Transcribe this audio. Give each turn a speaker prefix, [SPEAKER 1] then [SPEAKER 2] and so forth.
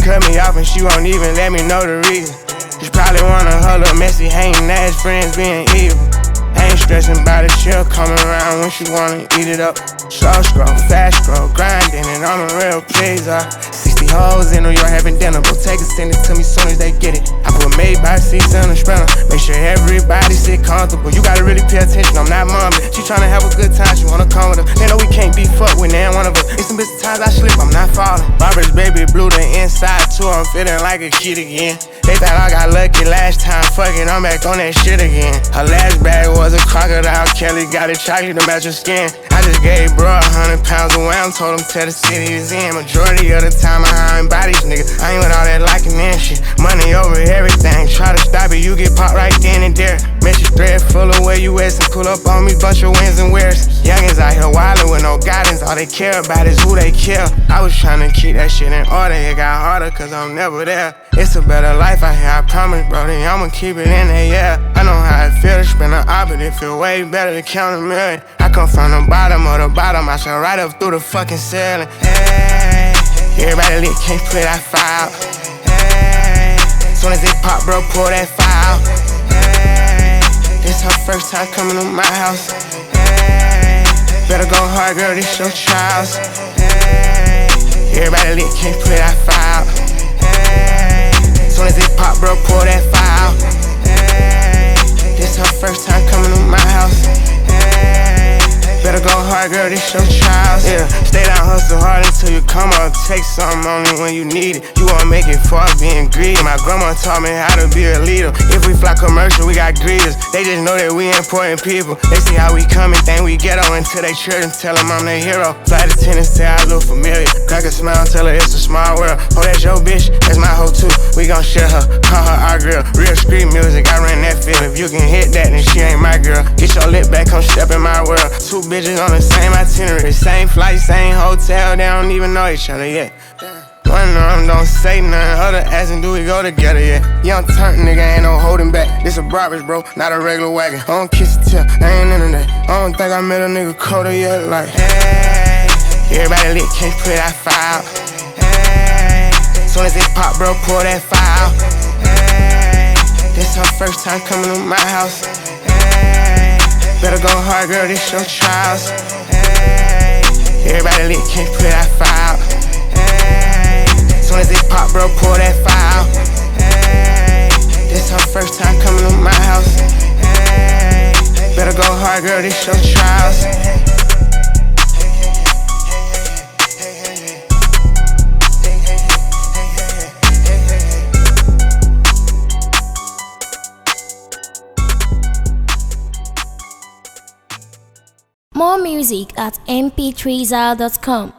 [SPEAKER 1] cut me off and she won't even let me know the reason. She probably wanna her little messy hating ass friends being evil. I ain't stressing about it, she'll come around when she wanna eat it up. Slow scroll, fast scroll, grinding and I'm a real pleaser. 60 hoes in New York having dinner, go take it, send it to me soon as they get it. I put made by seats in the sprinter, make sure everybody sit comfortable. You gotta really pay attention, I'm not mommy. She tryna have a good time, she wanna come with her. They know we can't be fucked with, they ain't one of us. It's some bitch times I slip, I'm not falling. Robert's baby blue, the inside too, I'm feeling like a kid again. They thought I got lucky last time, fuck it, I'm back on that shit again. Her last bag was a crocodile, Kelly got it chocolate to match her skin. I just gave bro 100 pounds of wham, told him tell the city is in. Majority of the time I ain't bodies, nigga. I ain't with all that liking and shit. Money over everything, try to stop it, you get popped right then and there. Message thread full of where you at, and pull up on me, bunch of wins and wears. Youngins out here wildin' with no guidance, all they care about is who they kill. I was tryna keep that shit in order, it got harder cause I'm never there. It's a better life out here, I promise, brody, I'ma keep it in there, yeah. I know how it feel to spend an op, but it feel way better to count a million. I come from the bottom of the bottom, I shall right up through the fucking ceiling. Hey, everybody lit, can't put that fire out. Hey, soon as it pop, bro, pull that fire out. Hey, this her first time coming to my house. Hey, better go hard, girl, this your trials. Hey, everybody lit, can't put that fire out. Hey, soon as it pop, bro, pull that fire out. Hey, this her first time coming to my house. Hey, better go hard, girl, this your trials. Yeah, stay down, hustle hard until you come up. Take something only when you need it. You won't make it far being greedy. My grandma taught me how to be a leader. If we fly commercial, we got greeters. They just know that we important people. They see how we come and think we ghetto until they church and tell them I'm their hero. Flight attendants say I look familiar. Crack a smile, tell her it's a small world. Oh, that's your bitch, that's my hoe too. We gon' share her, call her our girl. Real street music, I ran that field. If you can hit that, then she ain't my girl. Get your lip back, come step in my world. Two bitches on the same itinerary, same flight, same hotel. They don't even know each other yet. One of them don't say nothing, other asking do we go together yet. Young turn nigga, ain't no holding back. This a Brabus, bro, not a regular wagon. I don't kiss the tip, I ain't into that. I don't think I met a nigga colder yet. Like, hey, everybody lit, can't put that fire out. Hey, soon as it pop, bro, pull that fire out. Hey, this her first time coming to my house. Hey, better go hard, girl, this your trials. Hey, everybody lit, can't put that fire out. Hey, soon as it pop, bro, pull that fire out. Hey, this her first time coming to my house. Hey, better go hard, girl, this your trials.
[SPEAKER 2] More music at mp3zal.com.